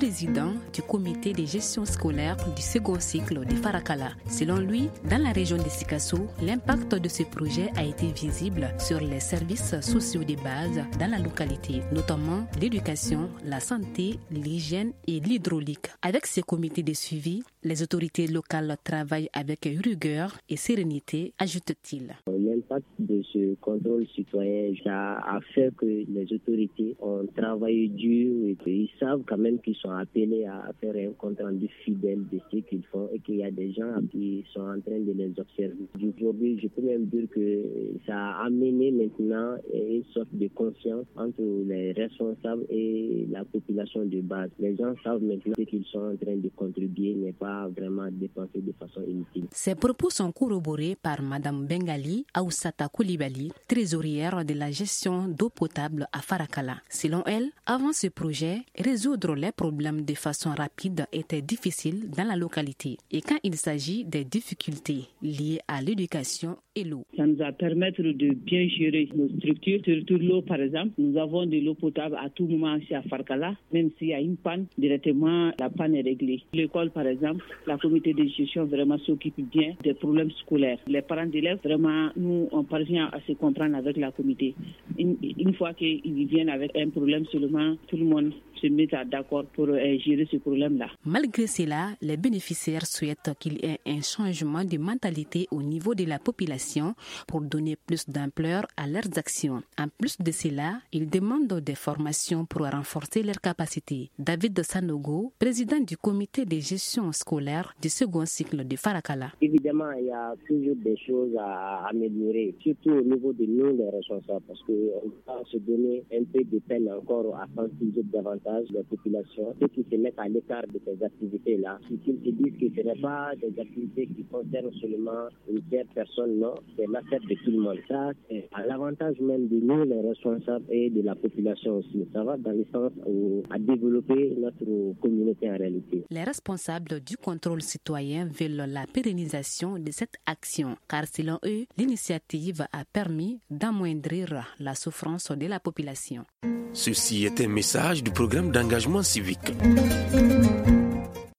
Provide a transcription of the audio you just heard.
président du comité de gestion scolaire du second cycle de Farakala. Selon lui, dans la région de Sikasso, l'impact de ce projet a été visible sur les services sociaux de base dans la localité, notamment l'éducation, la santé, l'hygiène et l'hydraulique. Avec ces comités de suivi, les autorités locales travaillent avec rigueur et sérénité, ajoute-t-il. L'impact de ce contrôle citoyen a fait que les autorités ont travaillé dur et qu'ils savent quand même qu'ils sont appelés à faire un compte rendu fidèle de ce qu'ils font et qu'il y a des gens qui sont en train de les observer. Aujourd'hui, je peux même dire que ça a amené maintenant une sorte de conscience entre les responsables et la population de base. Les gens savent maintenant ce qu'ils sont en train de contribuer, mais pas vraiment dépenser de façon inutile. Ces propos sont corroborés par Mme Bengali Aoussata Koulibaly, trésorière de la gestion d'eau potable à Farakala. Selon elle, avant ce projet, résoudre les problèmes de façon rapide était difficile dans la localité. Et quand il s'agit des difficultés liées à l'éducation et l'eau. Ça nous a permis de bien gérer nos structures, surtout l'eau par exemple. Nous avons de l'eau potable à tout moment ici à Farakala. Même s'il y a une panne, directement la panne est réglée. L'école par exemple, la comité de gestion vraiment s'occupe bien des problèmes scolaires. Les parents d'élèves, vraiment, nous on parvient à se comprendre avec la comité. Une fois qu'ils viennent avec un problème seulement, tout le monde se met d'accord pour gérer ce problème-là. Malgré cela, les bénéficiaires souhaitent qu'il y ait un changement de mentalité au niveau de la population pour donner plus d'ampleur à leurs actions. En plus de cela, ils demandent des formations pour renforcer leurs capacités. David Sanogo, président du comité de gestion scolaire du second cycle de Farakala. Évidemment, il y a toujours des choses à améliorer, surtout au niveau de nous, les responsables, parce qu'on va se donner un peu de peine encore à sensibiliser davantage la population, ceux qui se mettent à l'écart de ces activités-là, ceux qui se disent que ce n'est pas des activités qui concernent seulement une seule personne, non, c'est l'affaire de tout le monde. Ça, c'est à l'avantage même de nous, les responsables, et de la population aussi. Ça va dans le sens à développer notre communauté en réalité. Les responsables du contrôle citoyen veulent la pérennisation de cette action, car selon eux, l'initiative a permis d'amoindrir la souffrance de la population. Ceci est un message du programme d'engagement civique.